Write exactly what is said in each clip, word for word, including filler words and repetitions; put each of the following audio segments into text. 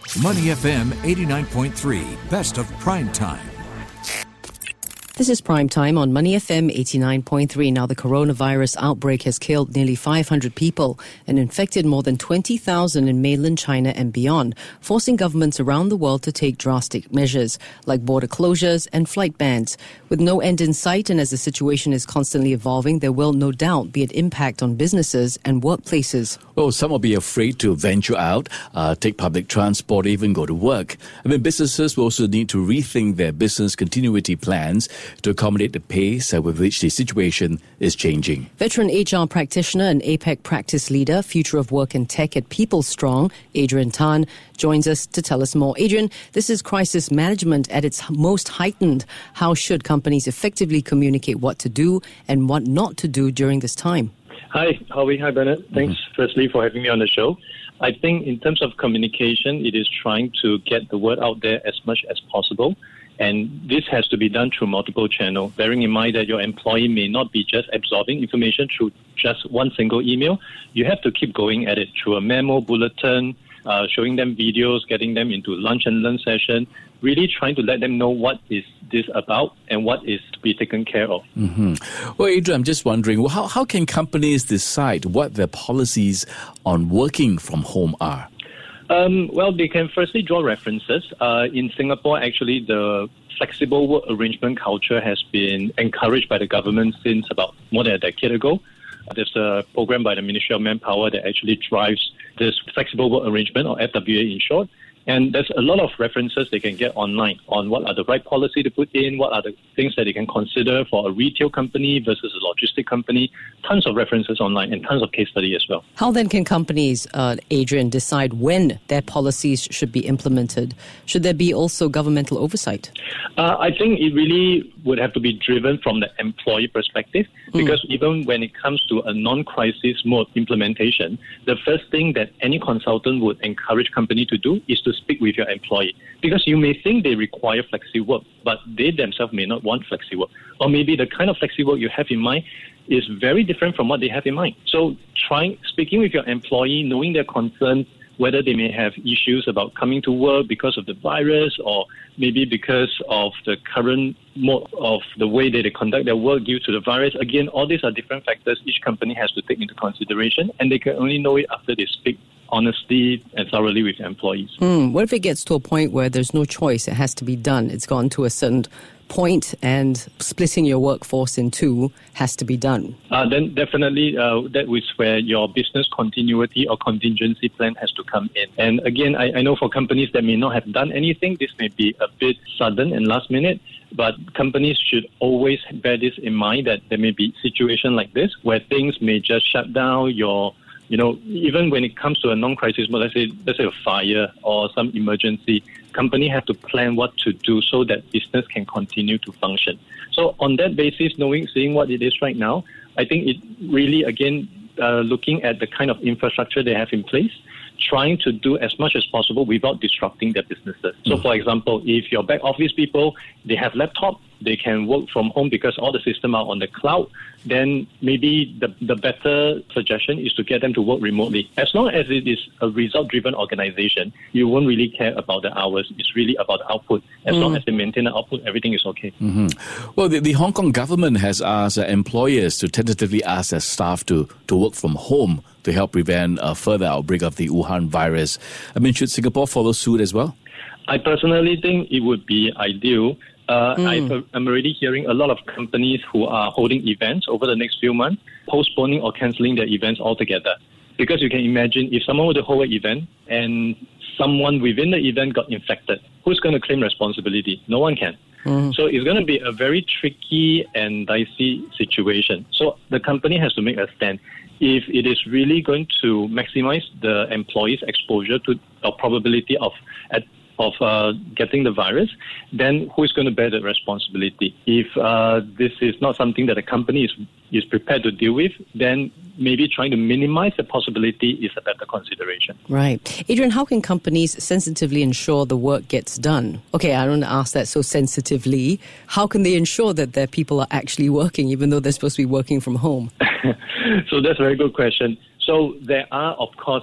Money F M eighty-nine point three, best of prime time. This is Prime Time on Money F M eighty-nine point three. Now, the coronavirus outbreak has killed nearly five hundred people and infected more than twenty thousand in mainland China and beyond, forcing governments around the world to take drastic measures like border closures and flight bans. With no end in sight and as the situation is constantly evolving, there will no doubt be an impact on businesses and workplaces. Well, some will be afraid to venture out, uh, take public transport, even go to work. I mean, businesses will also need to rethink their business continuity plans to accommodate the pace with which the situation is changing. Veteran H R practitioner and A P E C practice leader, Future of Work and Tech at PeopleStrong, Adrian Tan, joins us to tell us more. Adrian, this is crisis management at its most heightened. How should companies effectively communicate what to do and what not to do during this time? Hi, Howie. Hi, Bernard. Thanks, mm-hmm. firstly, for having me on the show. I think in terms of communication, it is trying to get the word out there as much as possible. And this has to be done through multiple channels, bearing in mind that your employee may not be just absorbing information through just one single email. You have to keep going at it through a memo, bulletin, uh, showing them videos, getting them into lunch and learn session, really trying to let them know what is this about and what is to be taken care of. Mm-hmm. Well, Adrian, I'm just wondering, how, how can companies decide what their policies on working from home are? Um, well, they can firstly draw references. Uh, in Singapore, actually, the flexible work arrangement culture has been encouraged by the government since about more than a decade ago. There's a program by the Ministry of Manpower that actually drives this flexible work arrangement, or F W A in short. And there's a lot of references they can get online on what are the right policy to put in, what are the things that they can consider for a retail company versus a logistic company. Tons of references online and tons of case study as well. How then can companies, uh, Adrian, decide when their policies should be implemented? Should there be also governmental oversight? Uh, I think it really would have to be driven from the employee perspective, because mm. even when it comes to a non-crisis mode implementation, the first thing that any consultant would encourage company to do is to speak with your employee, because you may think they require flexi work, but they themselves may not want flexi work, or maybe the kind of flexi work you have in mind is very different from what they have in mind. So trying speaking with your employee, knowing their concerns, whether they may have issues about coming to work because of the virus, or maybe because of the current mode of the way that they conduct their work due to the virus. Again, all these are different factors each company has to take into consideration, and they can only know it after they speak honestly and thoroughly with employees. Mm, what if it gets to a point where there's no choice, it has to be done, it's gone to a certain point and splitting your workforce in two has to be done? Uh, then definitely uh, that is where your business continuity or contingency plan has to come in. And again, I, I know for companies that may not have done anything, this may be a bit sudden and last minute, but companies should always bear this in mind, that there may be situations like this where things may just shut down your You know, even when it comes to a non-crisis mode, let's say, let's say a fire or some emergency, company have to plan what to do so that business can continue to function. So on that basis, knowing, seeing what it is right now, I think it really, again, uh, looking at the kind of infrastructure they have in place, trying to do as much as possible without disrupting their businesses. So, for example, if your back office people, they have laptop, they can work from home because all the systems are on the cloud, then maybe the, the better suggestion is to get them to work remotely. As long as it is a result-driven organization, you won't really care about the hours. It's really about the output. As mm. long as they maintain the output, everything is okay. Mm-hmm. Well, the, the Hong Kong government has asked uh, employers to tentatively ask their staff to, to work from home to help prevent a further outbreak of the Wuhan virus. I mean, should Singapore follow suit as well? I personally think it would be ideal. Uh, mm. I'm already hearing a lot of companies who are holding events over the next few months, postponing or cancelling their events altogether. Because you can imagine, if someone were to hold an event and someone within the event got infected, who's going to claim responsibility? No one can. Mm. So it's going to be a very tricky and dicey situation. So the company has to make a stand. If it is really going to maximize the employees' exposure to a probability of at of uh, getting the virus, then who is going to bear the responsibility? If uh, this is not something that a company is, is prepared to deal with, then maybe trying to minimize the possibility is a better consideration. Right. Adrian, how can companies sensitively ensure the work gets done? Okay, I don't ask that so sensitively. How can they ensure that their people are actually working, even though they're supposed to be working from home? So that's a very good question. So there are, of course,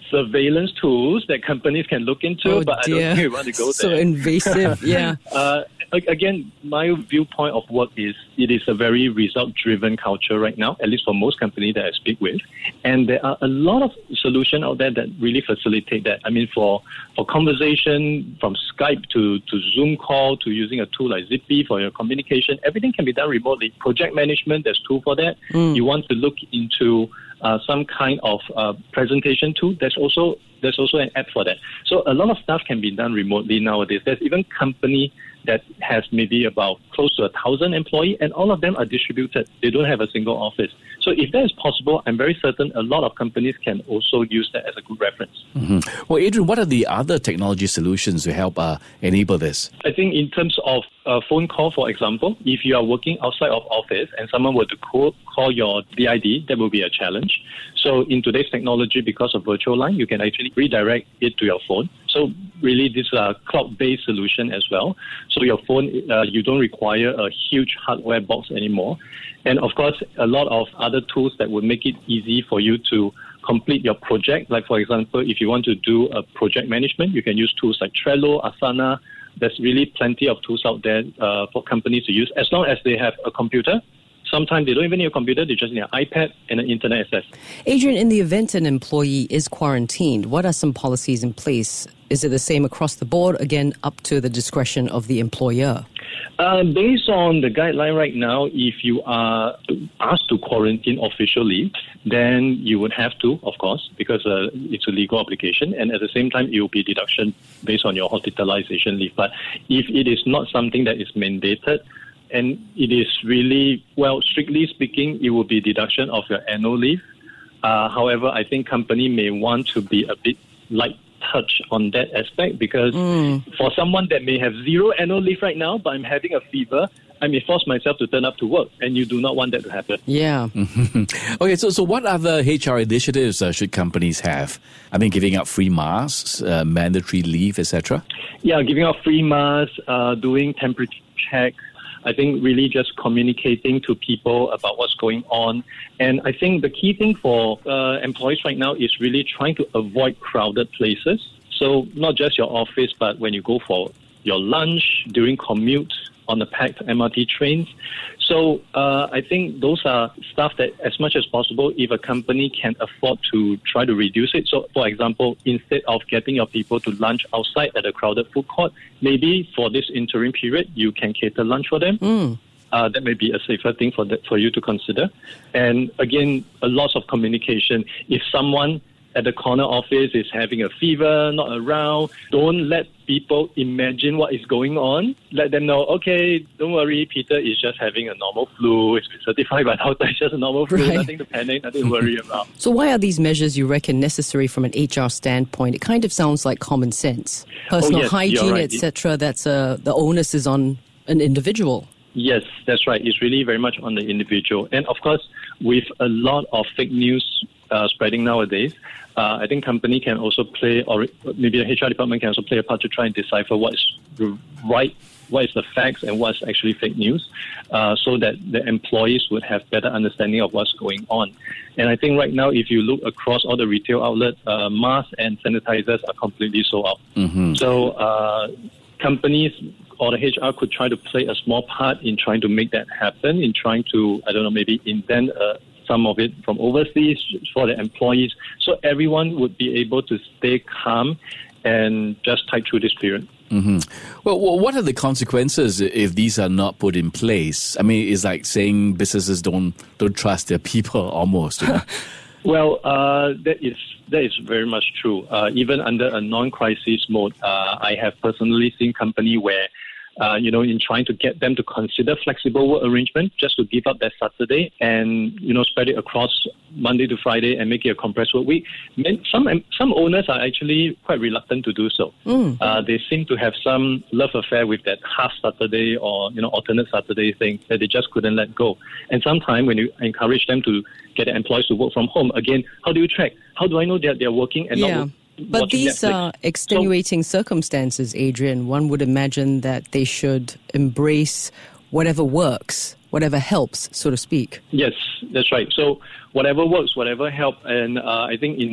surveillance tools that companies can look into, oh, but dear. I don't think we want to go so there. So invasive, yeah. uh, again, my viewpoint of work is it is a very result-driven culture right now, at least for most companies that I speak with. And there are a lot of solutions out there that really facilitate that. I mean, for, for conversation, from Skype to, to Zoom call, to using a tool like Zippy for your communication, everything can be done remotely. Project management, there's tool for that. Mm. You want to look into uh, some kind of uh, presentation tool, there's also there's also an app for that. So a lot of stuff can be done remotely nowadays. There's even company that has maybe about close to a thousand employees, and all of them are distributed. They don't have a single office. So if that is possible, I'm very certain a lot of companies can also use that as a good reference. Mm-hmm. Well, Adrian, what are the other technology solutions to help uh, enable this? I think in terms of a phone call, for example, if you are working outside of office and someone were to call, call your D I D, that will be a challenge. So in today's technology, because of virtual line, you can actually redirect it to your phone. So really, this is a cloud-based solution as well. So your phone, uh, you don't require a huge hardware box anymore. And of course, a lot of other tools that would make it easy for you to complete your project. Like, for example, if you want to do a project management, you can use tools like Trello, Asana. There's really plenty of tools out there uh, for companies to use, as long as they have a computer. Sometimes they don't even need a computer, they just need an iPad and an internet access. Adrian, in the event an employee is quarantined, what are some policies in place? Is it the same across the board? Again, up to the discretion of the employer? Uh, based on the guideline right now, if you are asked to quarantine officially, then you would have to, of course, because uh, it's a legal obligation. And at the same time, it will be deduction based on your hospitalization leave. But if it is not something that is mandated, and it is really, well, strictly speaking, it will be deduction of your annual leave. Uh, however, I think company may want to be a bit light touch on that aspect, because mm. for someone that may have zero annual leave right now, but I'm having a fever, I may force myself to turn up to work, and you do not want that to happen. Yeah. Okay, so so what other H R initiatives uh, should companies have? I mean, giving out free masks, uh, mandatory leave, et cetera? Yeah, giving out free masks, uh, doing temperature checks. I think really just communicating to people about what's going on. And I think the key thing for uh, employees right now is really trying to avoid crowded places. So not just your office, but when you go for your lunch, during commute, on the packed M R T trains. So uh, I think those are stuff that, as much as possible, if a company can afford to try to reduce it. So, for example, instead of getting your people to lunch outside at a crowded food court, maybe for this interim period, you can cater lunch for them. Mm. Uh, that may be a safer thing for that, for you to consider. And again, a lot of communication. If someone at the corner office is having a fever, not around, don't let people imagine what is going on. Let them know, okay, don't worry, Peter is just having a normal flu. It's been certified by doctor, it's just a normal flu, right. Nothing to panic, nothing to worry about. So why are these measures, you reckon, necessary from an H R standpoint? It kind of sounds like common sense. Personal oh, yes, hygiene, right. et cetera, that's uh, the onus is on an individual. Yes, that's right. It's really very much on the individual. And of course, with a lot of fake news uh, spreading nowadays, uh, I think company can also play, or maybe the H R department can also play a part to try and decipher what is right, what is the facts, and what's actually fake news, uh, so that the employees would have better understanding of what's going on. And I think right now, if you look across all the retail outlets, uh, masks and sanitizers are completely sold out. Mm-hmm. So uh, companies or the H R could try to play a small part in trying to make that happen, in trying to, I don't know, maybe invent uh, some of it from overseas for the employees, so everyone would be able to stay calm and just tide through this period. Mm-hmm. Well, what are the consequences if these are not put in place? I mean, it's like saying businesses don't don't trust their people almost. You know? Well, uh, that is that is very much true. Uh, even under a non-crisis mode, uh, I have personally seen company where, uh, you know, in trying to get them to consider flexible work arrangement, just to give up that Saturday and, you know, spread it across Monday to Friday and make it a compressed work week. Some some owners are actually quite reluctant to do so. Mm. Uh, they seem to have some love affair with that half Saturday or, you know, alternate Saturday thing that they just couldn't let go. And sometimes when you encourage them to get the employees to work from home, again, how do you track? How do I know that they're working and yeah. not working? But these are extenuating so, circumstances, Adrian. One would imagine that they should embrace whatever works, whatever helps, so to speak. Yes, that's right. So whatever works, whatever helps. And uh, I think in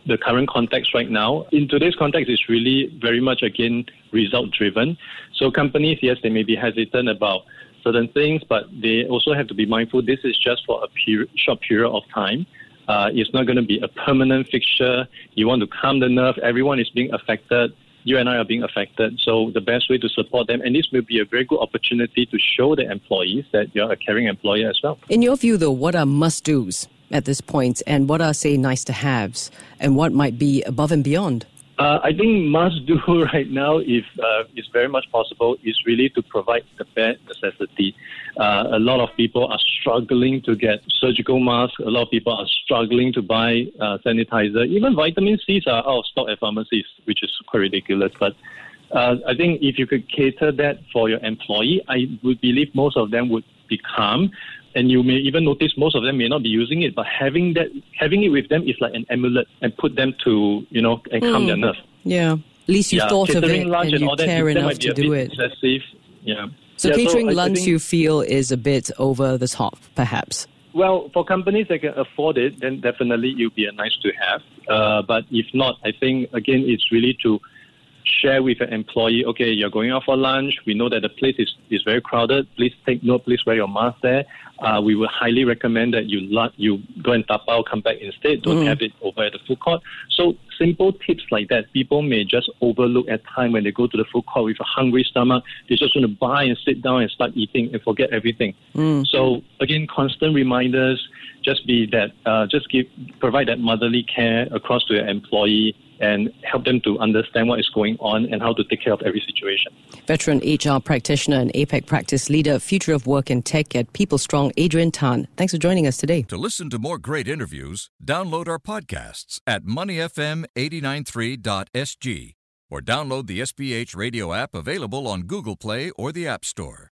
the current context right now. In today's context, it's really very much, again, result-driven. So companies, yes, they may be hesitant about certain things, but they also have to be mindful this is just for a period, short period of time. Uh, it's not going to be a permanent fixture. You want to calm the nerve. Everyone is being affected. You and I are being affected. So the best way to support them, and this will be a very good opportunity to show the employees that you're a caring employer as well. In your view, though, what are must-dos at this point, and what are, say, nice-to-haves, and what might be above and beyond? Uh, I think must-do right now, if uh, is very much possible, is really to provide the bare necessity. Uh, a lot of people are struggling to get surgical masks. A lot of people are struggling to buy uh, sanitizer. Even vitamin C's are out of stock at pharmacies, which is quite ridiculous. But uh, I think if you could cater that for your employee, I would believe most of them would be calm. And you may even notice most of them may not be using it, but having that, having it with them is like an amulet and put them to, you know, and calm mm. their nerve. Yeah. At least you yeah. thought of it lunch and you all care that, enough that to do it. Excessive. Yeah. So yeah, catering so lunch, think, you feel, is a bit over the top, perhaps? Well, for companies that can afford it, then definitely it would be a nice to have. Uh, but if not, I think, again, it's really to share with an employee, okay, you're going out for lunch. We know that the place is, is very crowded. Please take note. Please wear your mask there. Uh, we would highly recommend that you you go and tapao, come back instead. Don't mm. have it over at the food court. So simple tips like that, people may just overlook at time when they go to the food court with a hungry stomach. They just want to buy and sit down and start eating and forget everything. Mm. So again, constant reminders. Just be that. Uh, just give provide that motherly care across to your employee and help them to understand what is going on and how to take care of every situation. Veteran H R practitioner and A P E C practice leader, Future of Work and Tech at PeopleStrong, Adrian Tan. Thanks for joining us today. To listen to more great interviews, download our podcasts at money f m eight nine three dot s g or download the S P H radio app available on Google Play or the App Store.